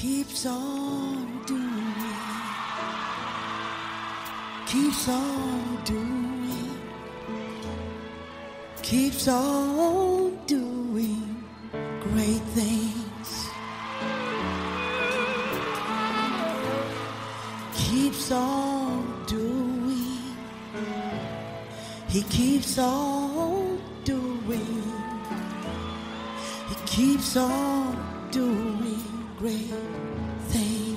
keeps on doing, keeps on doing, keeps on doing great things, keeps on doing, he keeps on doing, he keeps on doing great things.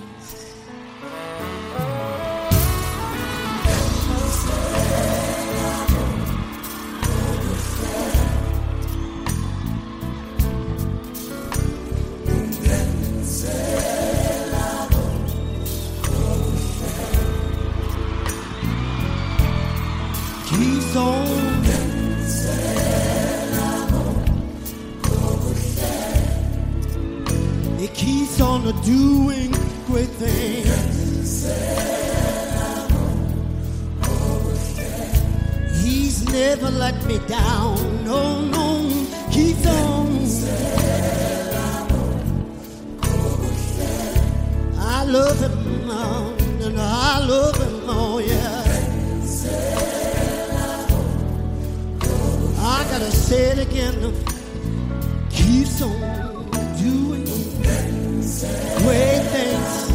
Keeps on. It keeps on doing great things. He's never let me down. No, no, keeps on. I love him, and I love him, oh yeah. I gotta say it again. Keeps on doing great things.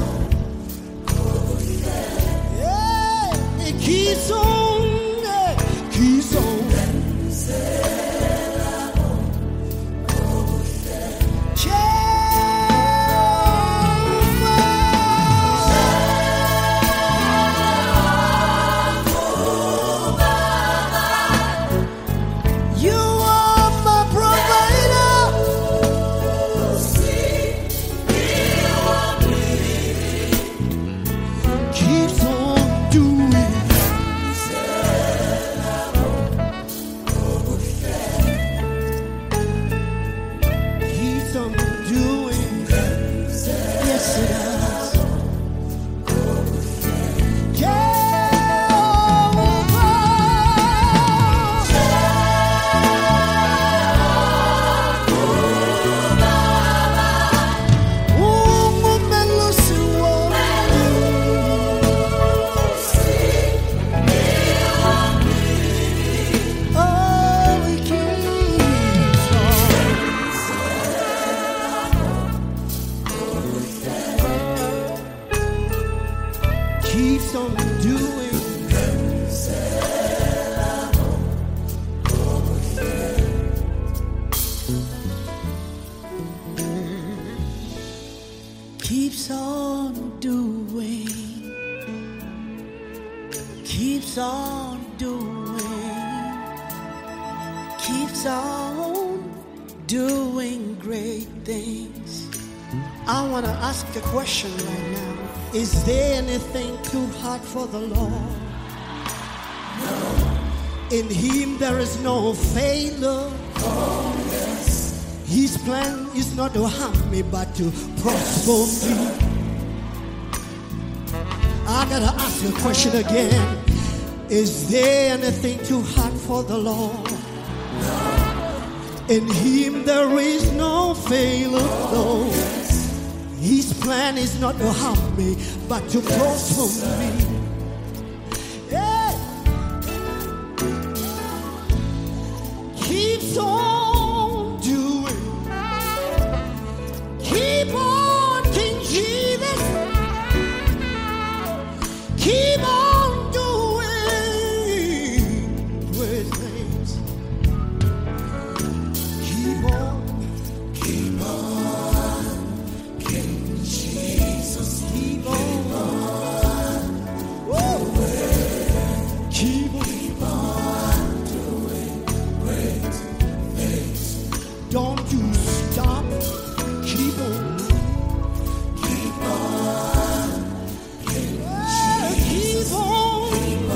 Yeah, it keeps on, keeps on. Keeps on doing, keeps on doing, keeps on doing, keeps on doing great things. I want to ask a question right now. Is there anything too hard for the Lord? No. In him there is no failure. Oh, yes. His plan is not to harm me, but to prosper me. I gotta ask you a question again. Is there anything too hard for the Lord? No. In him there is no failure. Oh, no. His plan is not to harm me, but to prosper me. Yeah. Keeps on doing. Keep on, King Jesus. Keep on doing great things. Keep on. Keep on. Don't you stop, keep on, keep on, keep on, keep on,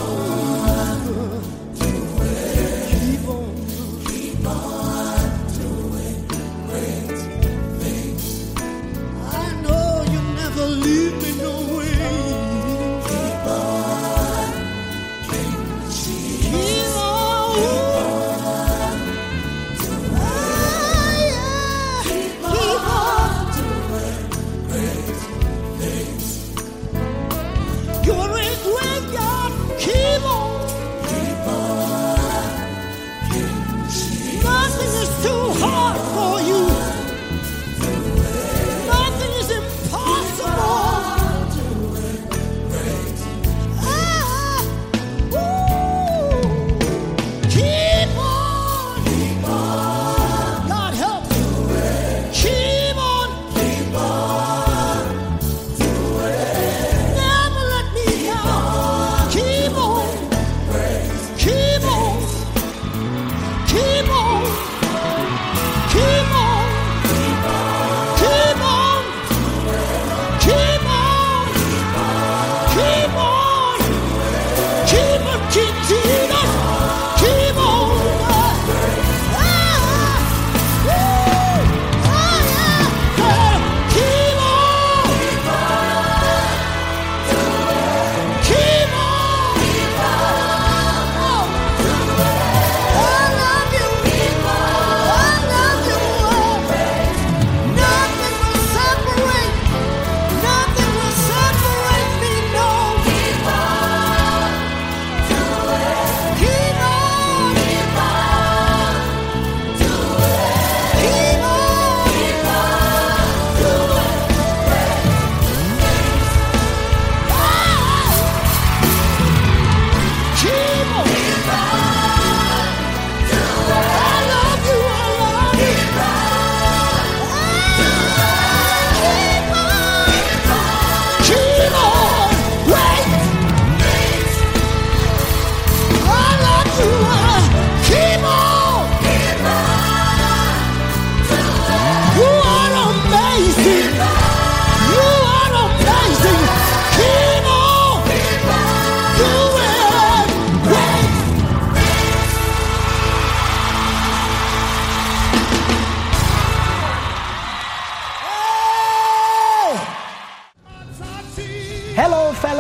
keep on doing great things. I know you never leave me no way. Keep on, King Jesus. Keep on.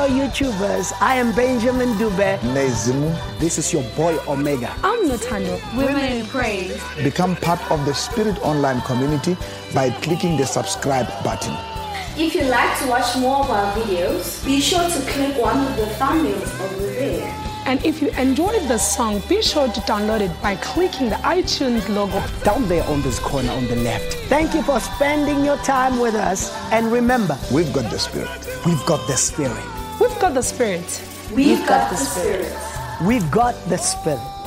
YouTubers. I am Benjamin Dube. Nezimu. This is your boy Omega. I'm Natano. Women in Praise. Become part of the Spirit Online community by clicking the subscribe button. If you'd like to watch more of our videos, be sure to click one of the thumbnails over there. And if you enjoyed the song, be sure to download it by clicking the iTunes logo Down there on this corner on the left. Thank you for spending your time with us. And remember, We've got the Spirit. We've got the Spirit. We've got the Spirit. We've got the Spirit. we've got the Spirit.